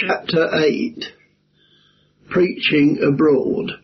Chapter 8. Preaching Abroad.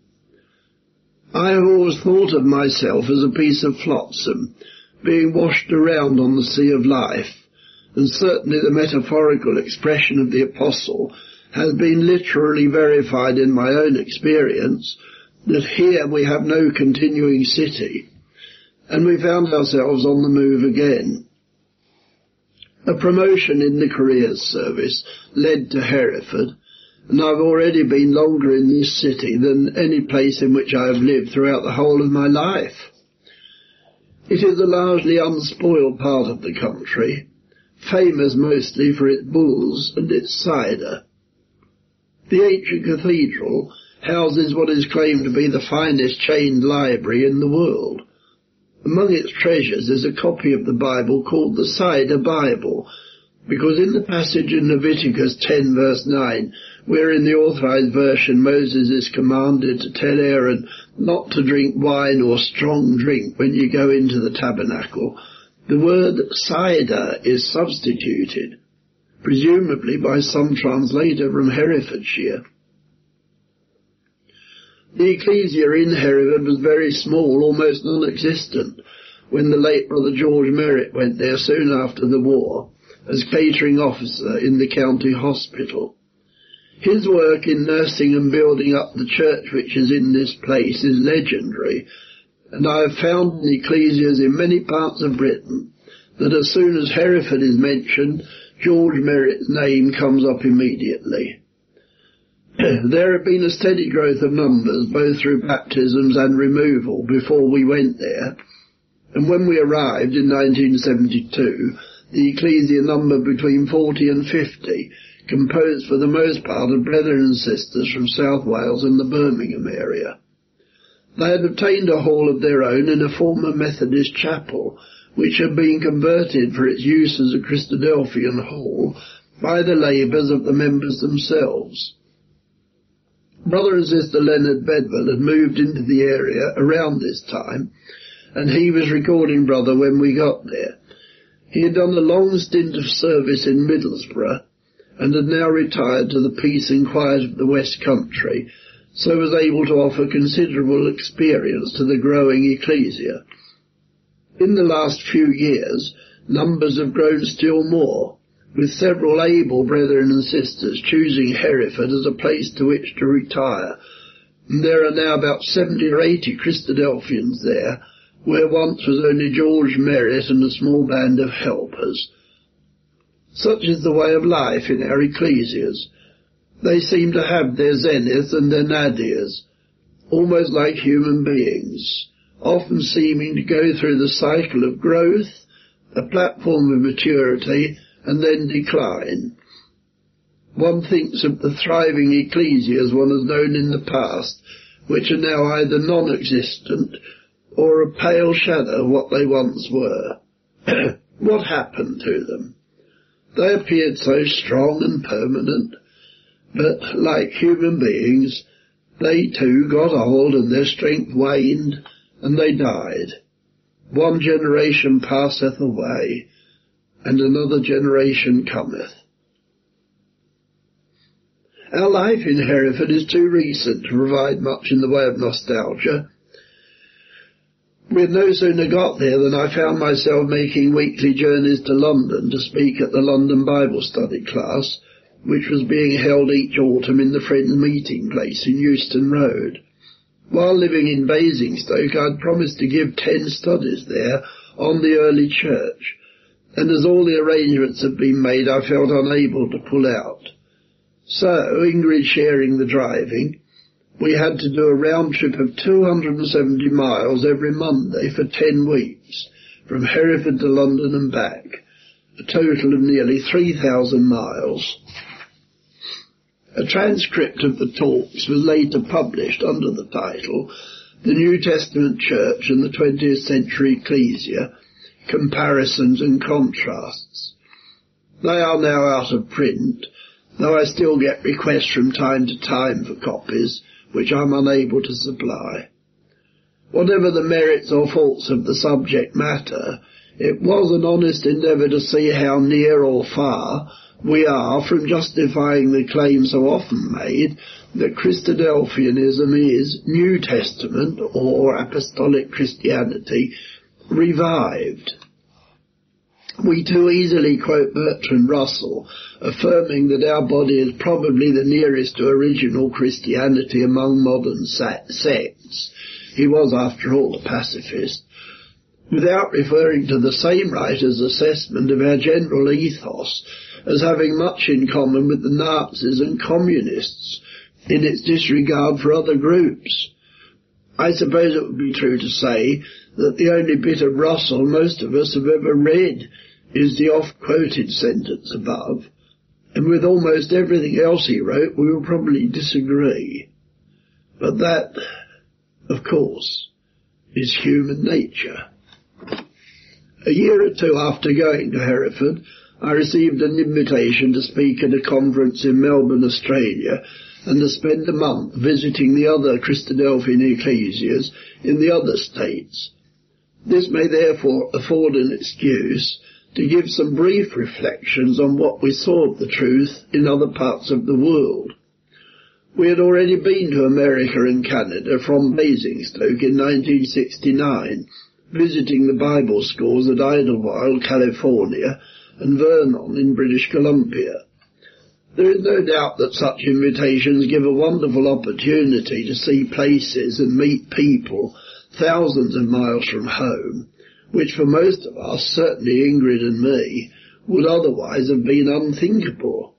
I have always thought of myself as a piece of flotsam, being washed around on the sea of life, and certainly the metaphorical expression of the apostle has been literally verified in my own experience, that here we have no continuing city, and we found ourselves on the move again. A promotion in the careers service led to Hereford, and I've already been longer in this city than any place in which I have lived throughout the whole of my life. It is a largely unspoiled part of the country, famous mostly for its bulls and its cider. The ancient cathedral houses what is claimed to be the finest chained library in the world. Among its treasures is a copy of the Bible called the Cider Bible, because in the passage in Leviticus 10 verse 9, where in the authorized version Moses is commanded to tell Aaron not to drink wine or strong drink when you go into the tabernacle, the word cider is substituted, presumably by some translator from Herefordshire. The ecclesia in Hereford was very small, almost non-existent, when the late Brother George Merritt went there soon after the war as catering officer in the county hospital. His work in nursing and building up the church which is in this place is legendary, and I have found in ecclesias in many parts of Britain that as soon as Hereford is mentioned, George Merritt's name comes up immediately. There had been a steady growth of numbers, both through baptisms and removal, before we went there, and when we arrived in 1972, the ecclesia numbered between 40 and 50, composed for the most part of brethren and sisters from South Wales and the Birmingham area. They had obtained a hall of their own in a former Methodist chapel, which had been converted for its use as a Christadelphian hall by the labours of the members themselves. Brother and Sister Leonard Bedwell had moved into the area around this time, and he was recording brother when we got there. He had done a long stint of service in Middlesbrough, and had now retired to the peace and quiet of the West Country, so was able to offer considerable experience to the growing ecclesia. In the last few years, numbers have grown still more, with several able brethren and sisters choosing Hereford as a place to which to retire, and there are now about 70 or 80 Christadelphians there, where once was only George Merritt and a small band of helpers. Such is the way of life in our ecclesias. They seem to have their zenith and their nadirs, almost like human beings, often seeming to go through the cycle of growth, a platform of maturity, and then decline. One thinks of the thriving ecclesias one has known in the past, which are now either non-existent or a pale shadow of what they once were. What happened to them? They appeared so strong and permanent, but like human beings, they too got old and their strength waned, and they died. One generation passeth away, and another generation cometh. Our life in Hereford is too recent to provide much in the way of nostalgia. We had no sooner got there than I found myself making weekly journeys to London to speak at the London Bible Study class, which was being held each autumn in the Friends Meeting Place in Euston Road. While living in Basingstoke, I'd promised to give 10 studies there on the early church, and as all the arrangements had been made, I felt unable to pull out. So, Ingrid sharing the driving, we had to do a round trip of 270 miles every Monday for 10 weeks, from Hereford to London and back, a total of nearly 3,000 miles. A transcript of the talks was later published under the title The New Testament Church and the 20th Century Ecclesia, Comparisons and Contrasts. They are now out of print, though I still get requests from time to time for copies, which I'm unable to supply. Whatever the merits or faults of the subject matter, it was an honest endeavour to see how near or far we are from justifying the claim so often made that Christadelphianism is New Testament or Apostolic Christianity revived. We too easily quote Bertrand Russell, affirming that our body is probably the nearest to original Christianity among modern sects. He was, after all, a pacifist, without referring to the same writer's assessment of our general ethos as having much in common with the Nazis and communists in its disregard for other groups. I suppose it would be true to say that the only bit of Russell most of us have ever read is the oft-quoted sentence above, and with almost everything else he wrote we will probably disagree. But that, of course, is human nature. A year or two after going to Hereford, I received an invitation to speak at a conference in Melbourne, Australia, and to spend a month visiting the other Christadelphian ecclesias in the other states. This may therefore afford an excuse to give some brief reflections on what we saw of the truth in other parts of the world. We had already been to America and Canada from Basingstoke in 1969, visiting the Bible schools at Idlewild, California, and Vernon in British Columbia. There is no doubt that such invitations give a wonderful opportunity to see places and meet people thousands of miles from home, which for most of us, certainly Ingrid and me, would otherwise have been unthinkable.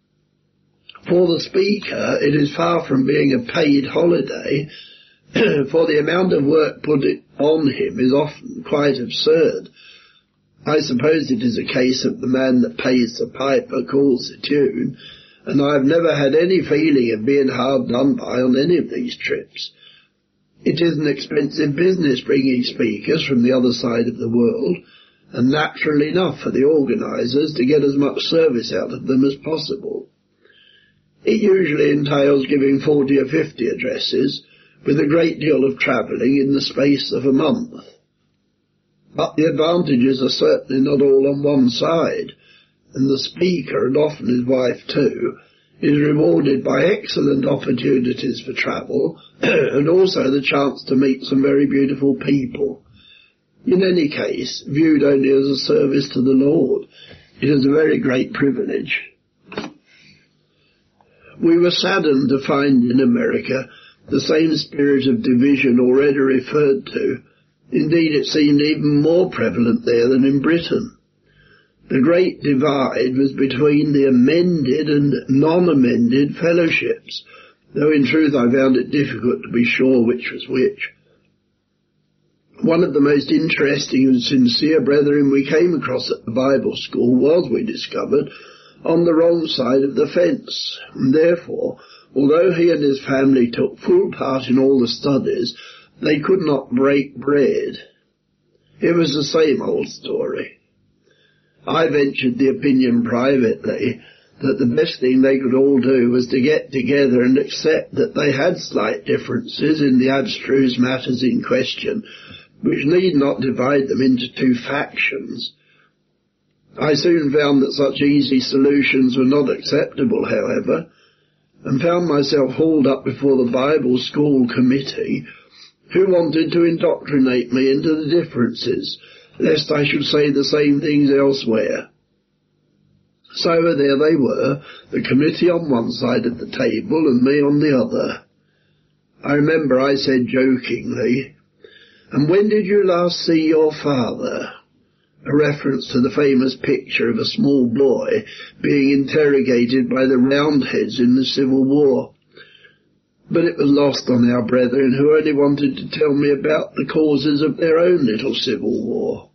For the speaker, it is far from being a paid holiday, for the amount of work put on him is often quite absurd. I suppose it is a case of the man that pays the piper calls the tune, and I have never had any feeling of being hard done by on any of these trips. It is an expensive business bringing speakers from the other side of the world, and natural enough for the organisers to get as much service out of them as possible. It usually entails giving 40 or 50 addresses, with a great deal of travelling in the space of a month. But the advantages are certainly not all on one side, and the speaker, and often his wife too, is rewarded by excellent opportunities for travel and also the chance to meet some very beautiful people. In any case, viewed only as a service to the Lord, it is a very great privilege. We were saddened to find in America the same spirit of division already referred to. Indeed, it seemed even more prevalent there than in Britain. The great divide was between the amended and non-amended fellowships, though in truth I found it difficult to be sure which was which. One of the most interesting and sincere brethren we came across at the Bible school was, we discovered, on the wrong side of the fence, and therefore, although he and his family took full part in all the studies, they could not break bread. It was the same old story. I ventured the opinion privately that the best thing they could all do was to get together and accept that they had slight differences in the abstruse matters in question, which need not divide them into two factions. I soon found that such easy solutions were not acceptable, however, and found myself hauled up before the Bible School Committee, who wanted to indoctrinate me into the differences, lest I should say the same things elsewhere. So there they were, the committee on one side of the table and me on the other. I remember I said jokingly, "And when did you last see your father?" A reference to the famous picture of a small boy being interrogated by the Roundheads in the Civil War. But it was lost on our brethren, who only wanted to tell me about the causes of their own little civil war.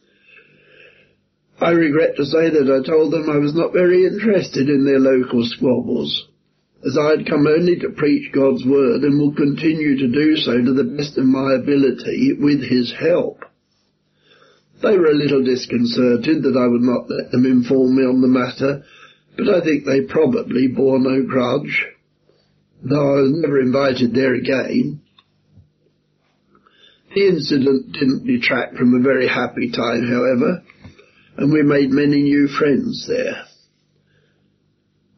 I regret to say that I told them I was not very interested in their local squabbles, as I had come only to preach God's word and will continue to do so to the best of my ability with his help. They were a little disconcerted that I would not let them inform me on the matter, but I think they probably bore no grudge, though I was never invited there again. The incident didn't detract from a very happy time, however, and we made many new friends there.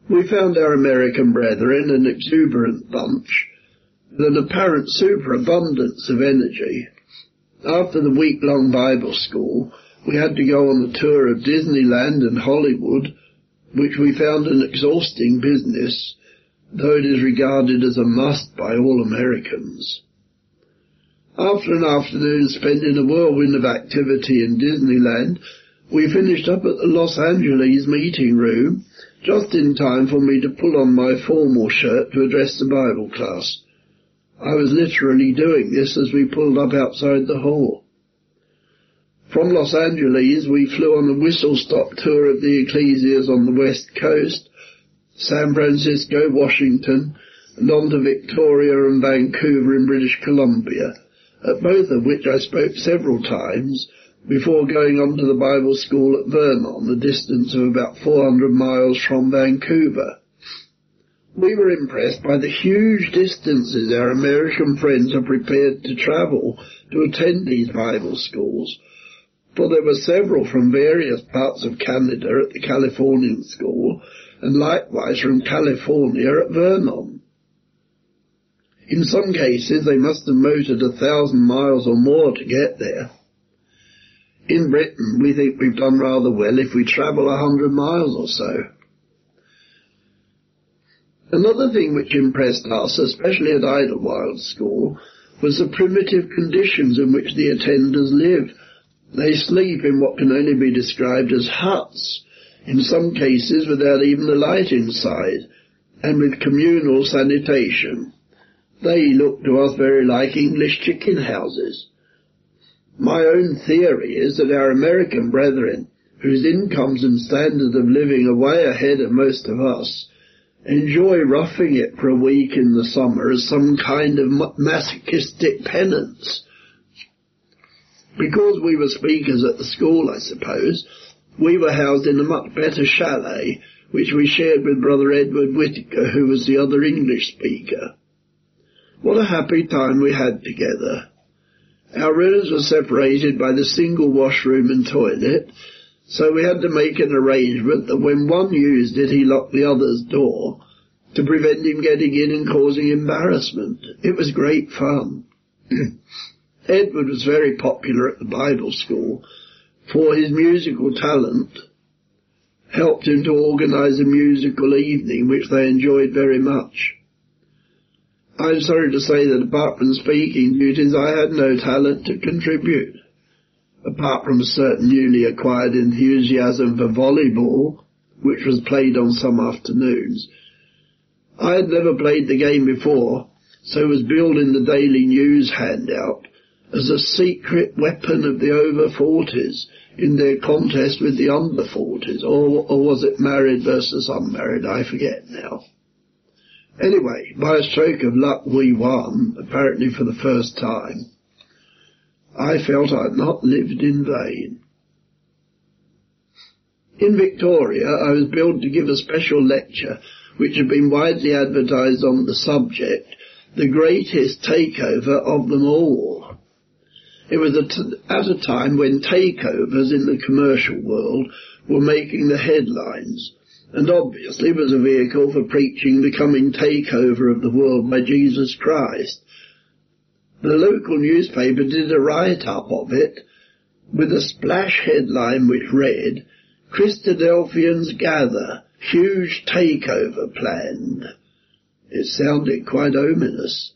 We found our American brethren an exuberant bunch, with an apparent superabundance of energy. After the week-long Bible school, we had to go on a tour of Disneyland and Hollywood, which we found an exhausting business, though it is regarded as a must by all Americans. After an afternoon spent in a whirlwind of activity in Disneyland, we finished up at the Los Angeles meeting room, just in time for me to pull on my formal shirt to address the Bible class. I was literally doing this as we pulled up outside the hall. From Los Angeles, we flew on a whistle-stop tour of the ecclesias on the West Coast, San Francisco, Washington, and on to Victoria and Vancouver in British Columbia, at both of which I spoke several times before going on to the Bible school at Vernon, a distance of about 400 miles from Vancouver. We were impressed by the huge distances our American friends are prepared to travel to attend these Bible schools, for there were several from various parts of Canada at the Californian school, and likewise from California at Vernon. In some cases they must have motored 1,000 miles or more to get there. In Britain we think we've done rather well if we travel 100 miles or so. Another thing which impressed us, especially at Idlewild School, was the primitive conditions in which the attenders live. They sleep in what can only be described as huts, in some cases without even a light inside, and with communal sanitation. They look to us very like English chicken houses. My own theory is that our American brethren, whose incomes and standard of living are way ahead of most of us, enjoy roughing it for a week in the summer as some kind of masochistic penance. Because we were speakers at the school, I suppose, we were housed in a much better chalet, which we shared with Brother Edward Whittaker, who was the other English speaker. What a happy time we had together. Our rooms were separated by the single washroom and toilet, so we had to make an arrangement that when one used it, he locked the other's door to prevent him getting in and causing embarrassment. It was great fun. Edward was very popular at the Bible school, for his musical talent helped him to organize a musical evening, which they enjoyed very much. I'm sorry to say that apart from speaking duties, I had no talent to contribute, apart from a certain newly acquired enthusiasm for volleyball, which was played on some afternoons. I had never played the game before, so was billed in the Daily News handout as a secret weapon of the over-40s in their contest with the under-40s, or was it married versus unmarried? I forget now. Anyway, by a stroke of luck we won, apparently for the first time. I felt I had not lived in vain. In Victoria I was billed to give a special lecture which had been widely advertised on the subject, the greatest takeover of them all. It was at a time when takeovers in the commercial world were making the headlines, and obviously was a vehicle for preaching the coming takeover of the world by Jesus Christ. The local newspaper did a write-up of it with a splash headline which read, "Christadelphians gather, huge takeover planned." It sounded quite ominous.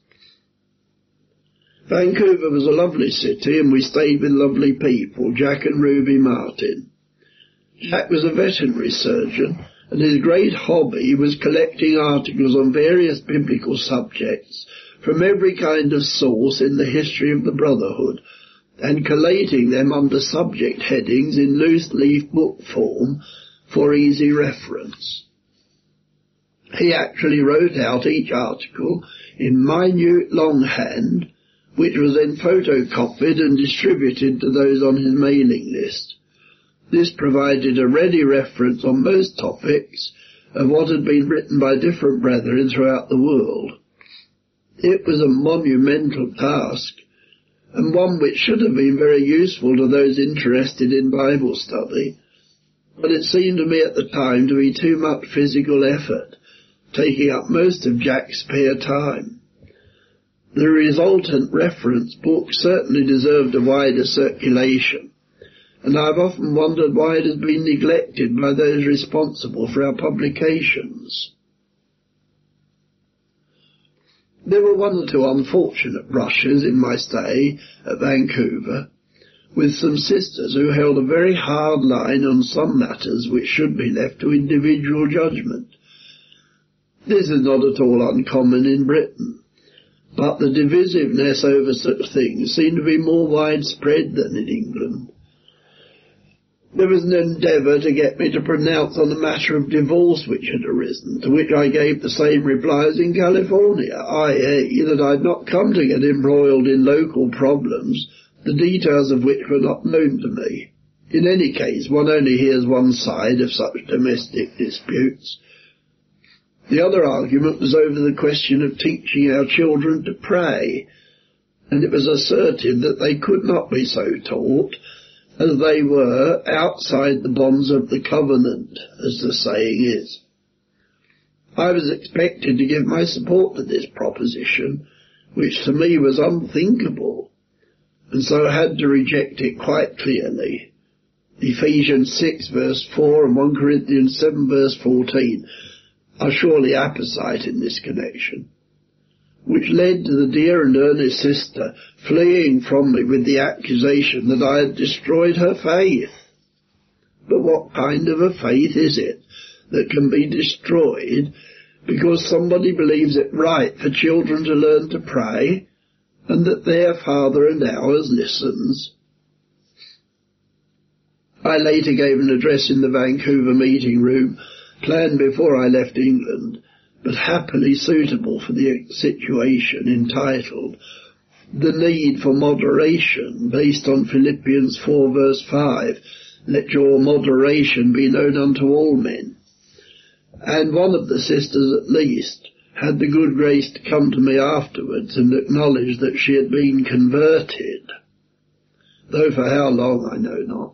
Vancouver was a lovely city, and we stayed with lovely people, Jack and Ruby Martin. Jack was a veterinary surgeon, and his great hobby was collecting articles on various biblical subjects from every kind of source in the history of the Brotherhood, and collating them under subject headings in loose-leaf book form for easy reference. He actually wrote out each article in minute longhand, which was then photocopied and distributed to those on his mailing list. This provided a ready reference on most topics of what had been written by different brethren throughout the world. It was a monumental task, and one which should have been very useful to those interested in Bible study, but it seemed to me at the time to be too much physical effort, taking up most of Jack's spare time. The resultant reference book certainly deserved a wider circulation, and I've often wondered why it has been neglected by those responsible for our publications. There were one or two unfortunate brushes in my stay at Vancouver, with some sisters who held a very hard line on some matters which should be left to individual judgment. This is not at all uncommon in Britain, but the divisiveness over such things seemed to be more widespread than in England. There was an endeavour to get me to pronounce on a matter of divorce which had arisen, to which I gave the same reply as in California, i.e. that I had not come to get embroiled in local problems, the details of which were not known to me. In any case, one only hears one side of such domestic disputes. The other argument was over the question of teaching our children to pray, and it was asserted that they could not be so taught, as they were outside the bonds of the covenant, as the saying is. I was expected to give my support to this proposition, which to me was unthinkable, and so I had to reject it quite clearly. Ephesians 6 verse 4 and 1 Corinthians 7 verse 14 are surely apposite in this connection, which led to the dear and earnest sister fleeing from me with the accusation that I had destroyed her faith. But what kind of a faith is it that can be destroyed because somebody believes it right for children to learn to pray, and that their father and ours listens? I later gave an address in the Vancouver meeting room, planned before I left England, but happily suitable for the situation, entitled The Need for Moderation, based on Philippians 4 verse 5, let your moderation be known unto all men. And one of the sisters at least had the good grace to come to me afterwards and acknowledge that she had been converted, though for how long I know not.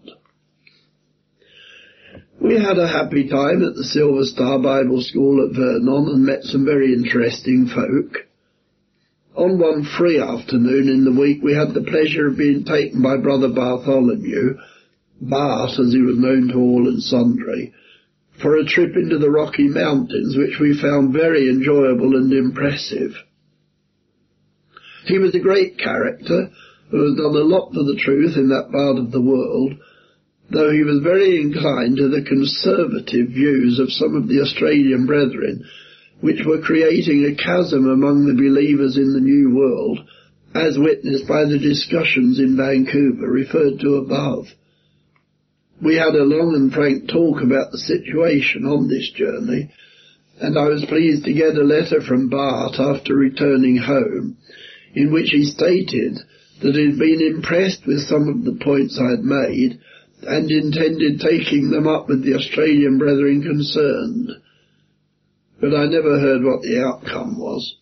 We had a happy time at the Silver Star Bible School at Vernon and met some very interesting folk. On one free afternoon in the week we had the pleasure of being taken by Brother Bartholomew, Bart as he was known to all and sundry, for a trip into the Rocky Mountains, which we found very enjoyable and impressive. He was a great character who has done a lot for the truth in that part of the world, though he was very inclined to the conservative views of some of the Australian brethren, which were creating a chasm among the believers in the New World, as witnessed by the discussions in Vancouver referred to above. We had a long and frank talk about the situation on this journey, and I was pleased to get a letter from Bart after returning home, in which he stated that he had been impressed with some of the points I had made, and intended taking them up with the Australian brethren concerned. But I never heard what the outcome was.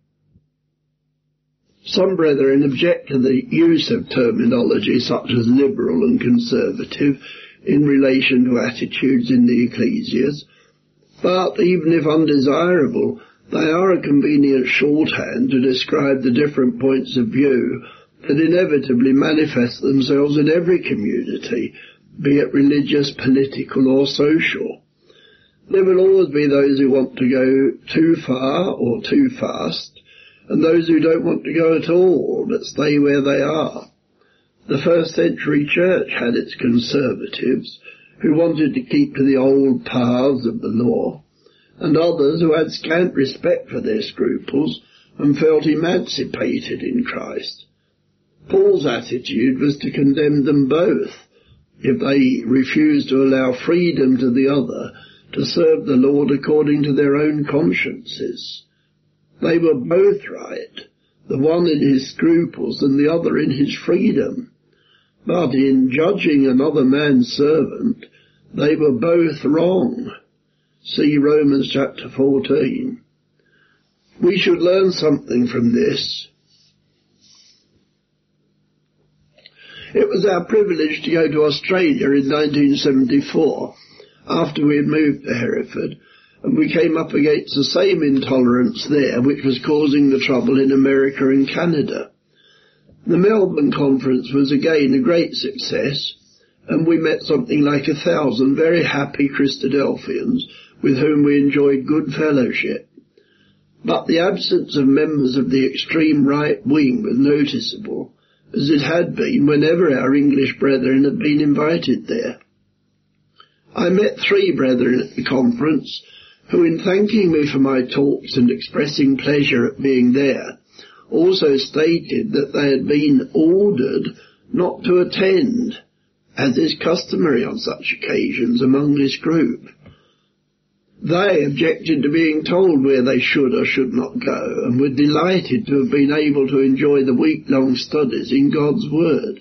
Some brethren object to the use of terminology such as liberal and conservative in relation to attitudes in the ecclesias, but even if undesirable, they are a convenient shorthand to describe the different points of view that inevitably manifest themselves in every community, be it religious, political or social. There will always be those who want to go too far or too fast, and those who don't want to go at all, but stay where they are. The first century church had its conservatives, who wanted to keep to the old paths of the law, and others who had scant respect for their scruples and felt emancipated in Christ. Paul's attitude was to condemn them both, if they refused to allow freedom to the other to serve the Lord according to their own consciences. They were both right, the one in his scruples and the other in his freedom. But in judging another man's servant, they were both wrong. See Romans chapter 14. We should learn something from this. It was our privilege to go to Australia in 1974, after we had moved to Hereford, and we came up against the same intolerance there which was causing the trouble in America and Canada. The Melbourne conference was again a great success, and we met something like 1,000 very happy Christadelphians with whom we enjoyed good fellowship. But the absence of members of the extreme right wing was noticeable, as it had been whenever our English brethren had been invited there. I met 3 brethren at the conference, who, in thanking me for my talks and expressing pleasure at being there, also stated that they had been ordered not to attend, as is customary on such occasions among this group. They objected to being told where they should or should not go, and were delighted to have been able to enjoy the week-long studies in God's Word.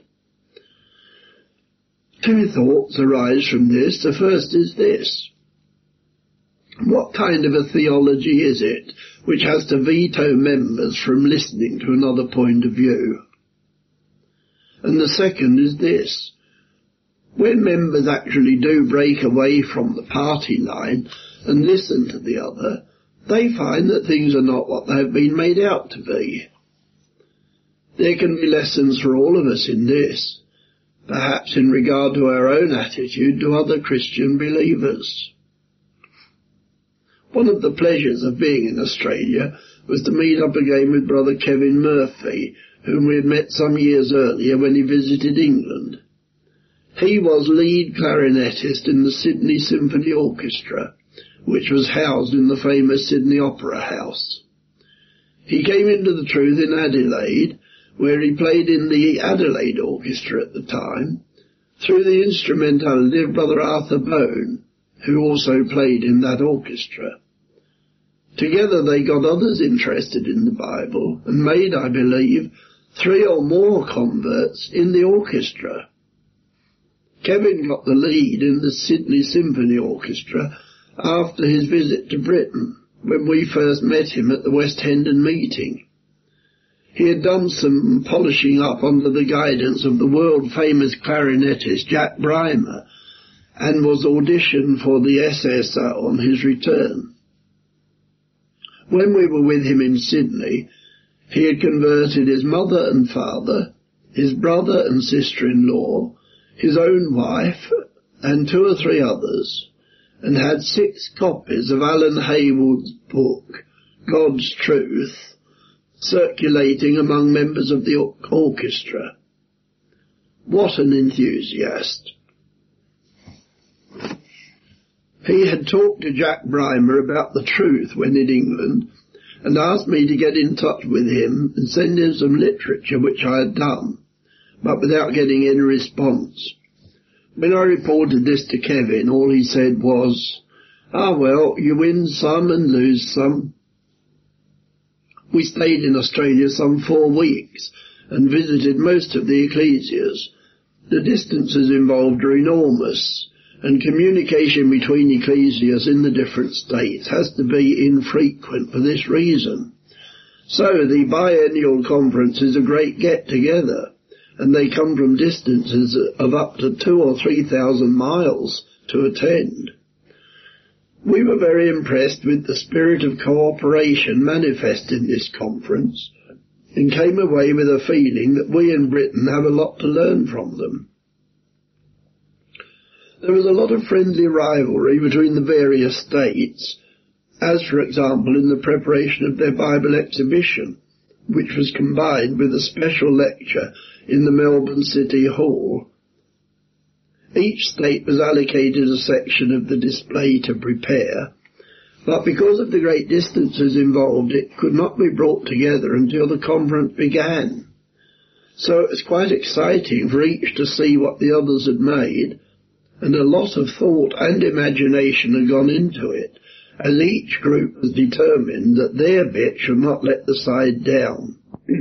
2 thoughts arise from this. The first is this: what kind of a theology is it which has to veto members from listening to another point of view? And the second is this: when members actually do break away from the party line and listen to the other, they find that things are not what they have been made out to be. There can be lessons for all of us in this, perhaps in regard to our own attitude to other Christian believers. One of the pleasures of being in Australia was to meet up again with Brother Kevin Murphy, whom we had met some years earlier when he visited England. He was lead clarinetist in the Sydney Symphony Orchestra, which was housed in the famous Sydney Opera House. He came into the truth in Adelaide, where he played in the Adelaide Orchestra at the time, through the instrumentality of Brother Arthur Bone, who also played in that orchestra. Together they got others interested in the Bible and made, I believe, 3 or more converts in the orchestra. Kevin got the lead in the Sydney Symphony Orchestra after his visit to Britain, when we first met him at the West Hendon meeting. He had done some polishing up under the guidance of the world-famous clarinetist Jack Brymer, and was auditioned for the SSO on his return. When we were with him in Sydney, he had converted his mother and father, his brother and sister-in-law, his own wife, and 2 or 3 others, and had 6 copies of Alan Haywood's book, God's Truth, circulating among members of the orchestra. What an enthusiast! He had talked to Jack Brymer about the truth when in England, and asked me to get in touch with him and send him some literature, which I had done, but without getting any response. When I reported this to Kevin, all he said was, well, you win some and lose some. We stayed in Australia some 4 weeks and visited most of the ecclesias. The distances involved are enormous, and communication between ecclesias in the different states has to be infrequent for this reason. So the biennial conference is a great get-together, and they come from distances of up to 2,000 or 3,000 miles to attend. We were very impressed with the spirit of cooperation manifest in this conference, and came away with a feeling that we in Britain have a lot to learn from them. There was a lot of friendly rivalry between the various states, as for example in the preparation of their Bible exhibition, which was combined with a special lecture in the Melbourne City Hall. Each state was allocated a section of the display to prepare, but because of the great distances involved, it could not be brought together until the conference began. So it was quite exciting for each to see what the others had made, and a lot of thought and imagination had gone into it, as each group was determined that their bit should not let the side down.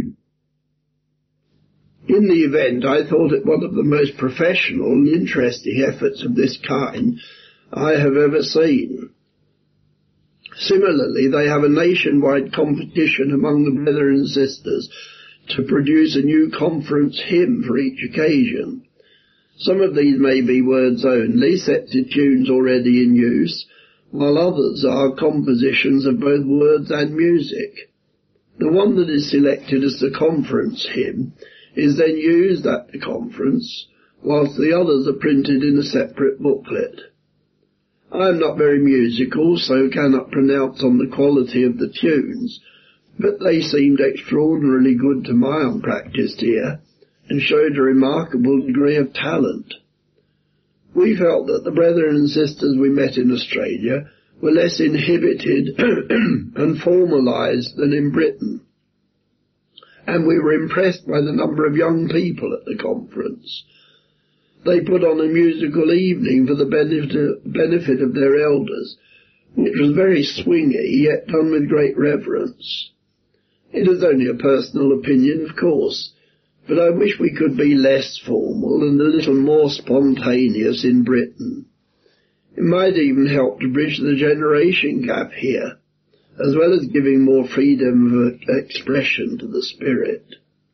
In the event, I thought it one of the most professional and interesting efforts of this kind I have ever seen. Similarly, they have a nationwide competition among the brethren and sisters to produce a new conference hymn for each occasion. Some of these may be words only, set to tunes already in use, while others are compositions of both words and music. The one that is selected as the conference hymn is then used at the conference, whilst the others are printed in a separate booklet. I am not very musical, so cannot pronounce on the quality of the tunes, but they seemed extraordinarily good to my unpractised ear, and showed a remarkable degree of talent. We felt that the brethren and sisters we met in Australia were less inhibited and formalised than in Britain, and we were impressed by the number of young people at the conference. They put on a musical evening for the benefit of their elders, which was very swingy, yet done with great reverence. It is only a personal opinion, of course, but I wish we could be less formal and a little more spontaneous in Britain. It might even help to bridge the generation gap here, as well as giving more freedom of expression to the spirit.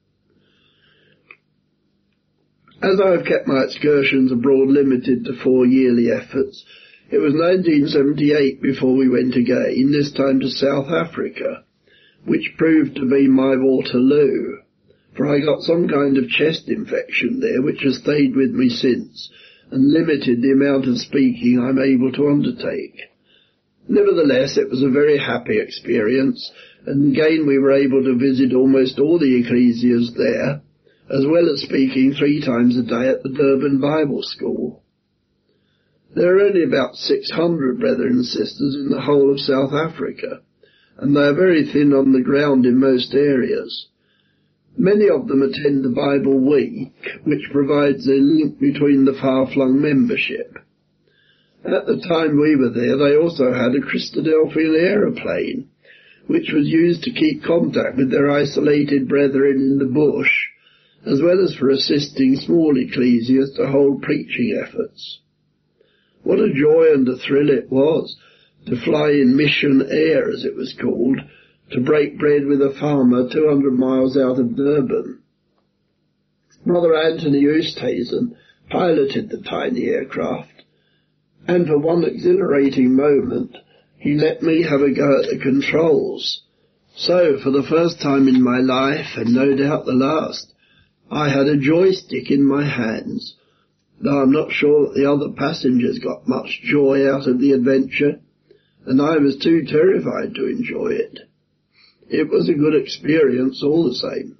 As I have kept my excursions abroad limited to 4 yearly efforts, it was 1978 before we went again, this time to South Africa, which proved to be my Waterloo, for I got some kind of chest infection there which has stayed with me since, and limited the amount of speaking I'm able to undertake. Nevertheless, it was a very happy experience, and again we were able to visit almost all the ecclesias there, as well as speaking 3 times a day at the Durban Bible School. There are only about 600 brethren and sisters in the whole of South Africa, and they are very thin on the ground in most areas. Many of them attend the Bible Week, which provides a link between the far-flung membership. At the time we were there, they also had a Christadelphian aeroplane, which was used to keep contact with their isolated brethren in the bush, as well as for assisting small ecclesias to hold preaching efforts. What a joy and a thrill it was to fly in Mission Air, as it was called, to break bread with a farmer 200 miles out of Durban. Brother Anthony Oosthuizen piloted the tiny aircraft, and for one exhilarating moment he let me have a go at the controls. So, for the first time in my life, and no doubt the last, I had a joystick in my hands, though I'm not sure that the other passengers got much joy out of the adventure, and I was too terrified to enjoy it. It was a good experience all the same.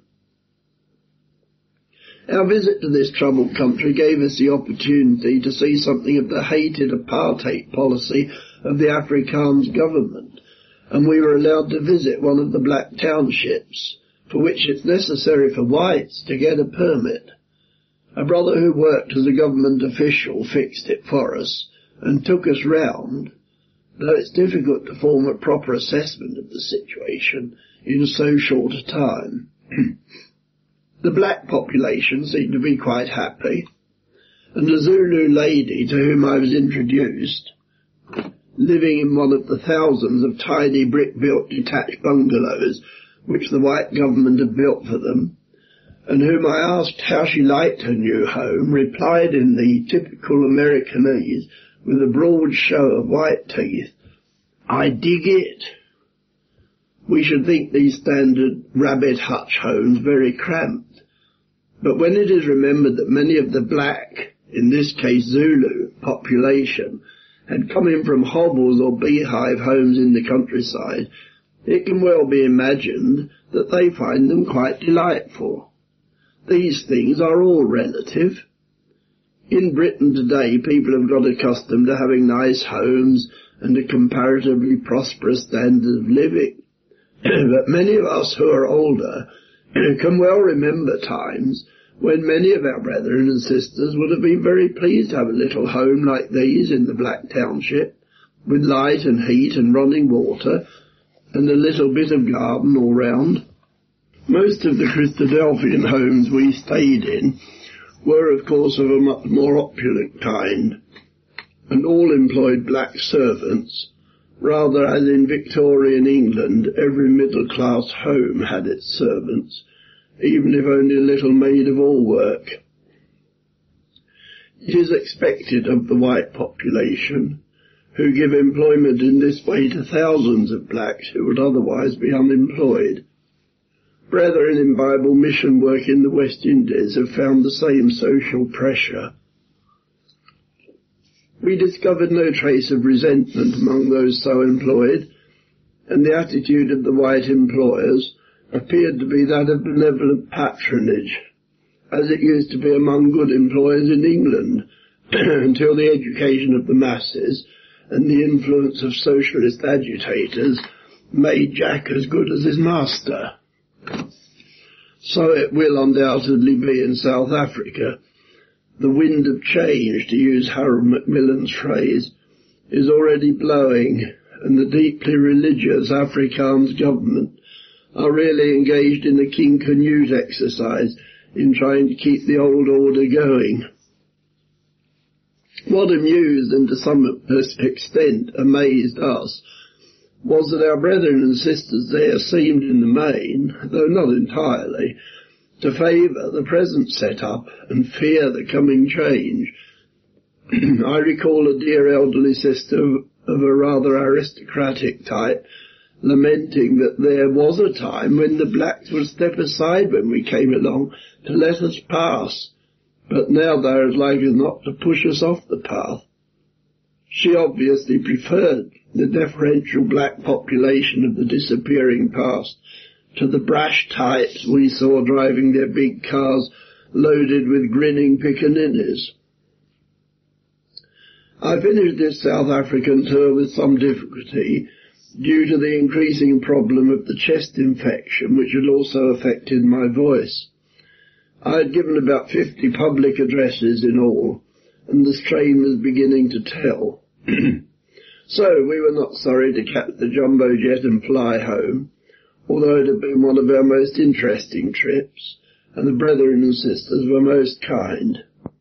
Our visit to this troubled country gave us the opportunity to see something of the hated apartheid policy of the Afrikaans government, and we were allowed to visit one of the black townships, for which it's necessary for whites to get a permit. A brother who worked as a government official fixed it for us and took us round, though it's difficult to form a proper assessment of the situation in so short a time. The black population seemed to be quite happy, and a Zulu lady to whom I was introduced, living in one of the thousands of tiny brick-built detached bungalows which the white government had built for them, and whom I asked how she liked her new home, replied in the typical Americanese, with a broad show of white teeth, "I dig it." We should think these standard rabbit hutch homes very cramped, but when it is remembered that many of the black, in this case Zulu, population had come in from hovels or beehive homes in the countryside, it can well be imagined that they find them quite delightful. These things are all relative. In Britain today, people have got accustomed to having nice homes and a comparatively prosperous standard of living. But many of us who are older can well remember times when many of our brethren and sisters would have been very pleased to have a little home like these in the Black Township, with light and heat and running water, and a little bit of garden all round. Most of the Christadelphian homes we stayed in were, of course, of a much more opulent kind, and all employed black servants, rather as in Victorian England every middle-class home had its servants, even if only a little maid-of-all-work. It is expected of the white population, who give employment in this way to thousands of blacks who would otherwise be unemployed. Brethren in Bible mission work in the West Indies have found the same social pressure. We discovered no trace of resentment among those so employed, and the attitude of the white employers appeared to be that of benevolent patronage, as it used to be among good employers in England, until the education of the masses and the influence of socialist agitators made Jack as good as his master. So it will undoubtedly be in South Africa. The wind of change, to use Harold Macmillan's phrase, is already blowing, and the deeply religious Afrikaans government are really engaged in a King Canute exercise in trying to keep the old order going. What amused and to some extent amazed us was that our brethren and sisters there seemed in the main, though not entirely, to favour the present set-up and fear the coming change. I recall a dear elderly sister of a rather aristocratic type lamenting that there was a time when the blacks would step aside when we came along to let us pass, but now they're as like as not to push us off the path. She obviously preferred the deferential black population of the disappearing past to the brash types we saw driving their big cars loaded with grinning piccaninnies. I finished this South African tour with some difficulty due to the increasing problem of the chest infection, which had also affected my voice. I had given about 50 public addresses in all, and the strain was beginning to tell. So we were not sorry to catch the jumbo jet and fly home, although it had been one of our most interesting trips, and the brethren and sisters were most kind.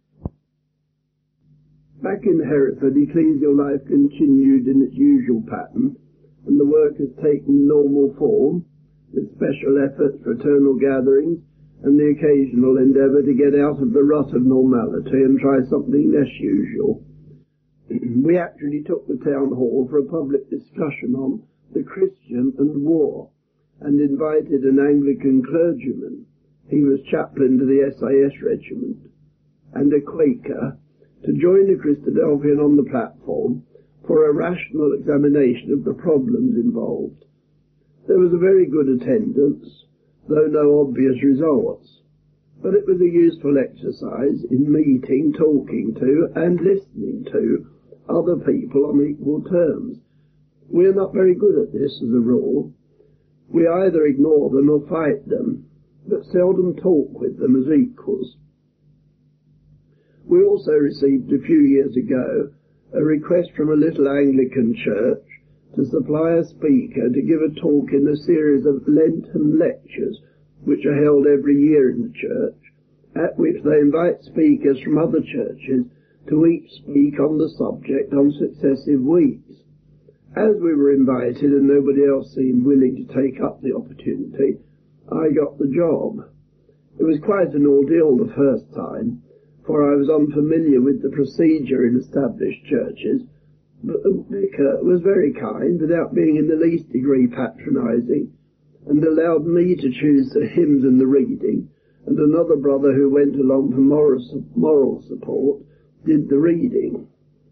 Back in Hereford, ecclesial life continued in its usual pattern, and the work has taken normal form, with special efforts, fraternal gatherings, and the occasional endeavour to get out of the rut of normality and try something less usual. We actually took the town hall for a public discussion on the Christian and war, and invited an Anglican clergyman, he was chaplain to the SAS regiment, and a Quaker, to join a Christadelphian on the platform for a rational examination of the problems involved. There was a very good attendance, though no obvious results, but it was a useful exercise in meeting, talking to, and listening to other people on equal terms. We are not very good at this as a rule. We either ignore them or fight them, but seldom talk with them as equals. We also received a few years ago a request from a little Anglican church to supply a speaker to give a talk in a series of Lenten lectures which are held every year in the church, at which they invite speakers from other churches to each speak on the subject on successive weeks. As we were invited and nobody else seemed willing to take up the opportunity, I got the job. It was quite an ordeal the first time, for I was unfamiliar with the procedure in established churches, but the vicar was very kind without being in the least degree patronising, and allowed me to choose the hymns and the reading, and another brother who went along for moral support did the reading.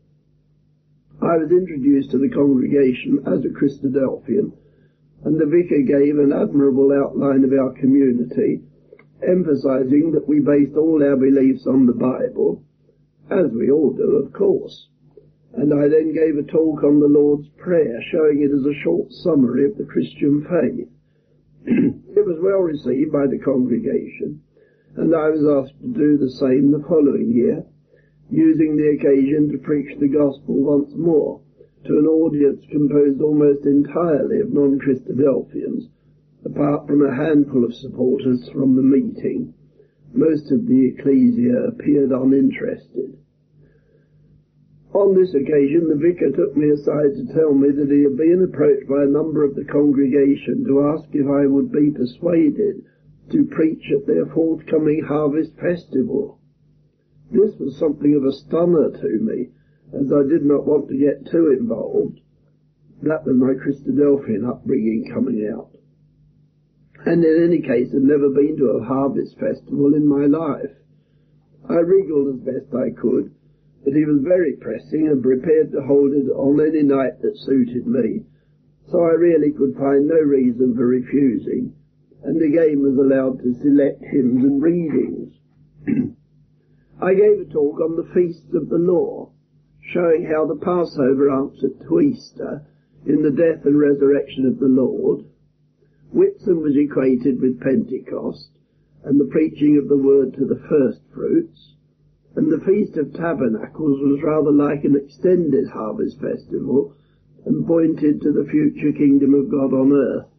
I was introduced to the congregation as a Christadelphian, and the vicar gave an admirable outline of our community, emphasizing that we based all our beliefs on the Bible, as we all do, of course. And I then gave a talk on the Lord's Prayer, showing it as a short summary of the Christian faith. It was well received by the congregation, and I was asked to do the same the following year, using the occasion to preach the gospel once more to an audience composed almost entirely of non-Christadelphians, apart from a handful of supporters from the meeting. Most of the ecclesia appeared uninterested. On this occasion, the vicar took me aside to tell me that he had been approached by a number of the congregation to ask if I would be persuaded to preach at their forthcoming harvest festival. This was something of a stunner to me, as I did not want to get too involved. That was my Christadelphian upbringing coming out. And in any case, had never been to a harvest festival in my life. I wriggled as best I could, but he was very pressing and prepared to hold it on any night that suited me, so I really could find no reason for refusing, and again was allowed to select hymns and readings. I gave a talk on the feasts of the law, showing how the Passover answered to Easter in the death and resurrection of the Lord. Whitsun was equated with Pentecost, and the preaching of the word to the first fruits, and the Feast of Tabernacles was rather like an extended harvest festival, and pointed to the future kingdom of God on earth.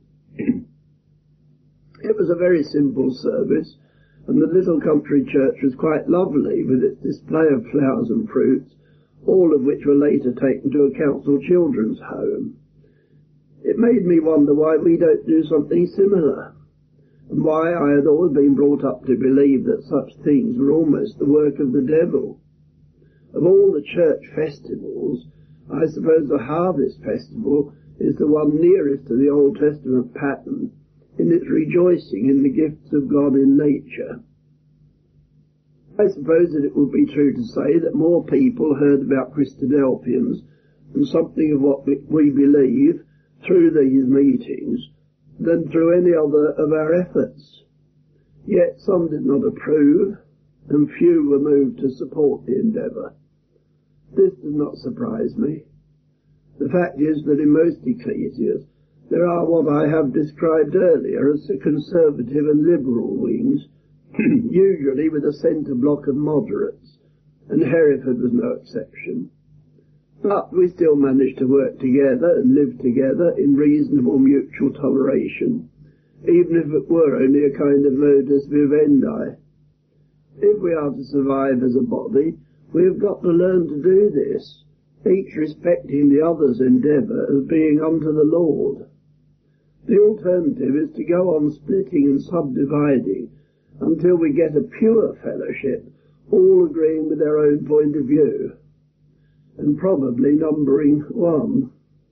It was a very simple service, and the little country church was quite lovely, with its display of flowers and fruits, all of which were later taken to a council children's home. It made me wonder why we don't do something similar, and why I had always been brought up to believe that such things were almost the work of the devil. Of all the church festivals, I suppose the harvest festival is the one nearest to the Old Testament pattern in its rejoicing in the gifts of God in nature. I suppose that it would be true to say that more people heard about Christadelphians and something of what we believe through these meetings than through any other of our efforts. Yet some did not approve, and few were moved to support the endeavour. This does not surprise me. The fact is that in most ecclesias there are what I have described earlier as the conservative and liberal wings, usually with a centre block of moderates, and Hereford was no exception. But we still managed to work together and live together in reasonable mutual toleration, even if it were only a kind of modus vivendi. If we are to survive as a body, we have got to learn to do this, each respecting the other's endeavour as being unto the Lord. The alternative is to go on splitting and subdividing until we get a pure fellowship, all agreeing with their own point of view, and probably numbering one.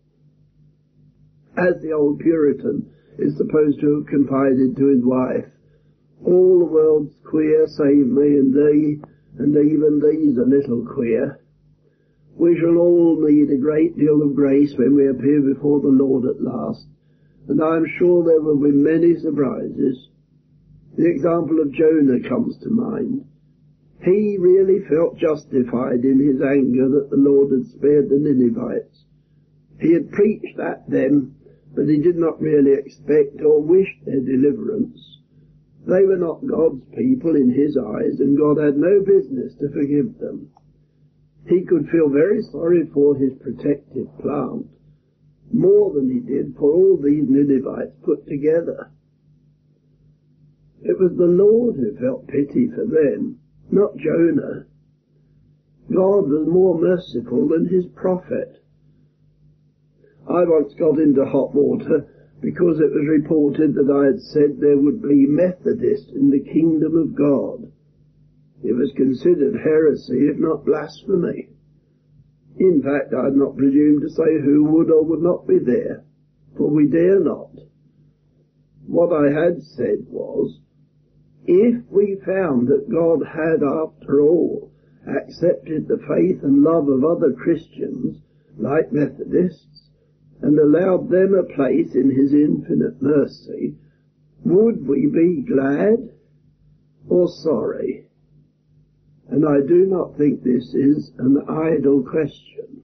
As the old Puritan is supposed to have confided to his wife, all the world's queer save me and thee, and even thee's a little queer. We shall all need a great deal of grace when we appear before the Lord at last, and I am sure there will be many surprises. The example of Jonah comes to mind. He really felt justified in his anger that the Lord had spared the Ninevites. He had preached at them, but he did not really expect or wish their deliverance. They were not God's people in his eyes, and God had no business to forgive them. He could feel very sorry for his protective plant, more than he did for all these Ninevites put together. It was the Lord who felt pity for them, not Jonah. God was more merciful than his prophet. I once got into hot water because it was reported that I had said there would be Methodists in the kingdom of God. It was considered heresy, if not blasphemy. In fact, I had not presumed to say who would or would not be there, for we dare not. What I had said was, if we found that God had, after all, accepted the faith and love of other Christians, like Methodists, and allowed them a place in his infinite mercy, would we be glad or sorry? And I do not think this is an idle question.